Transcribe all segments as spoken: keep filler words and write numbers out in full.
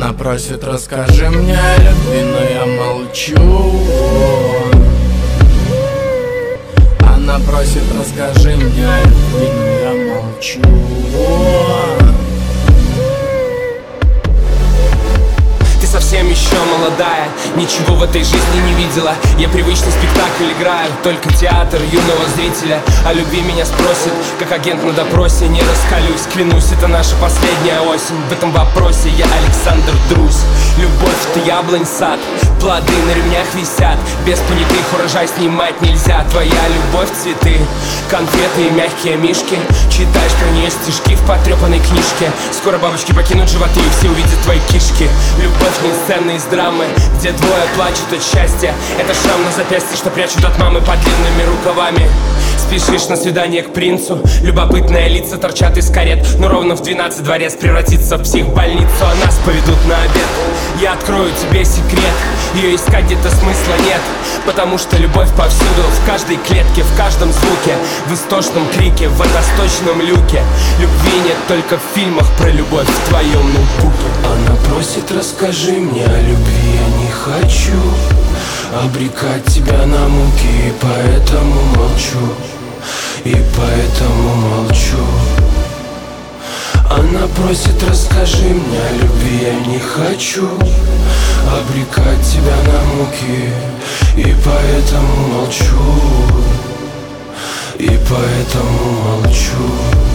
Она просит, расскажи мне о любви, но я молчу. Она просит, расскажи мне о любви, но я молчу. Совсем еще молодая, ничего в этой жизни не видела. Я привычный спектакль играю, только театр юного зрителя. О любви меня спросят, как агент на допросе. Не раскалюсь, клянусь, это наша последняя осень. В этом вопросе я Александр Друзь. Любовь — это яблонь сад, плоды на ремнях висят. Без понятых урожай снимать нельзя. Твоя любовь — цветы, конфеты и мягкие мишки. Читаешь про нее стишки в потрепанной книжке. Скоро бабочки покинут животы и все увидят твои кишки. Любовь не сцены из драмы, где двое плачут от счастья. Это шрам на запястье, что прячут от мамы под длинными рукавами. Спешишь на свидание к принцу, любопытные лица торчат из карет. Но ровно в двенадцать дворец превратится в психбольницу, а нас поведут на обед. Я открою тебе секрет, ее искать где-то смысла нет. Потому что любовь повсюду, в каждой клетке, в каждом звуке, в истошном крике, в водосточном люке. Любви нет только в фильмах про любовь в твоем ноутбуке. Она просит, расскажи мне о любви, я не хочу обрекать тебя на муки, и поэтому молчу, и поэтому молчу. Она просит, расскажи мне о любви, я не хочу обрекать тебя на муки, и поэтому молчу, и поэтому молчу.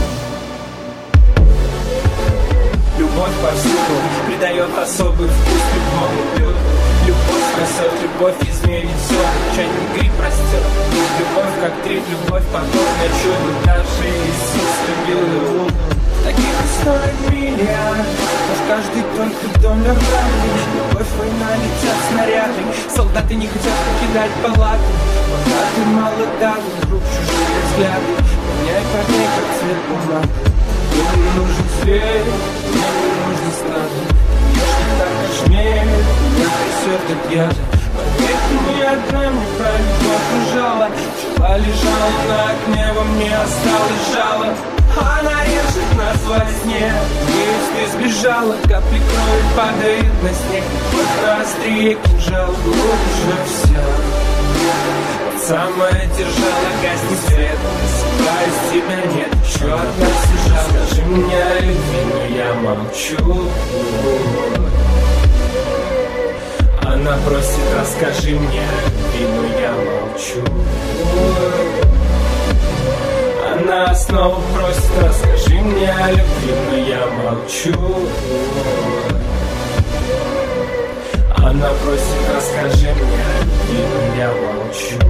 Любовь повсюду придает особый вкус любому блюду. Любовь спасет, любовь изменит все, чайный гриб растет. Любовь как трip, любовь подобная чуду. Даже Иисус любил Иуду. Таких историй миллиард, но в каждый только дом лягавый. Любовь, война, летят снаряды. Солдаты не хотят покидать палаты. Пока ты молода, вдруг чужие взгляды. Меняй парней, как цвет бумаги. Мне не нужен свет, мне не нужен стадо. Ешь не так кошмер, меня трясет от яда. Поверь, ты ни одна мне про любовь ужала. Пчела лежала на окне, во мне осталось жало. Она режет нас во сне, вниз ты сбежала. Капли крови падают на снег. Вот на острие кинжал, глубже вся. Вот самая держала, гаснет свет. Спать тебя нет, еще одна сижала. Скажи мне о любви, но я молчу. Она просит, расскажи мне о любви, но я молчу. Она снова просит, расскажи мне о любви, но я молчу. Она просит, расскажи мне о любви, но я молчу.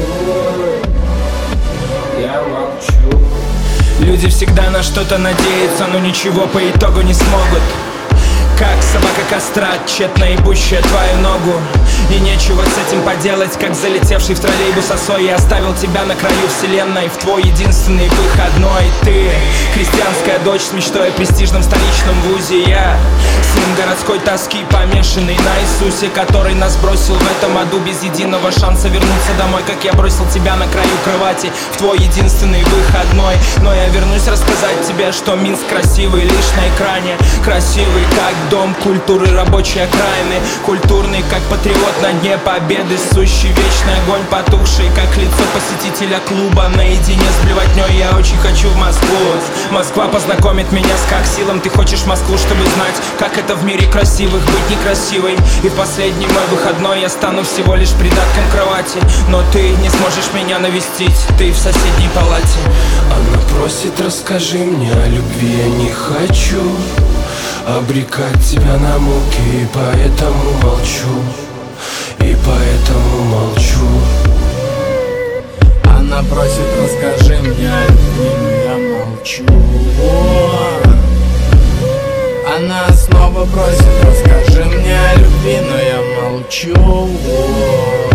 Я молчу. Люди всегда на что-то надеются, но ничего по итогу не смогут. Как собака кастра, тщетно ебущая твою ногу. И нечего с этим поделать, как залетевший в троллейбус осой. Я оставил тебя на краю вселенной, в твой единственный выходной. Ты крестьянская дочь с мечтой о престижном столичном вузе. Я сын городской тоски, помешанный на Иисусе, который нас бросил в этом аду без единого шанса вернуться домой. Как я бросил тебя на краю кровати, в твой единственный выходной. Но я вернусь рассказать тебе, что Минск красивый лишь на экране. Красивый, как дом культуры рабочей окраины. Культурный, как патриот на дне победы. Сущий вечный огонь, потухший, как лицо посетителя клуба. Наедине с блевотней я очень хочу в Москву. Москва познакомит меня с как силам. Ты хочешь Москву, чтобы знать, как это в мире красивых быть некрасивой. И в последний мой выходной я стану всего лишь придатком кровати. Но ты не сможешь меня навестить, ты в соседней палате. Она просит, расскажи мне о любви, я не хочу обрекать тебя на муки, и поэтому молчу, и поэтому молчу. Она просит, расскажи мне о любви, но я молчу. Она снова просит, расскажи мне о любви, но я молчу.